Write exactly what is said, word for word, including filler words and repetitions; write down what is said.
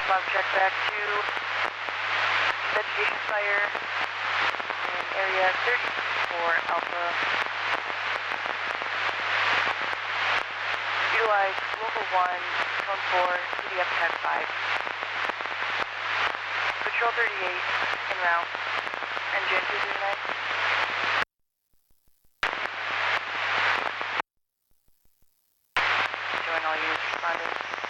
Log check back to vegetation fire in area thirty-four Alpha. Utilize local one, cone four, C D F tag five. Patrol thirty-eight, en route. Engine two thirty-nine. Join all units responding.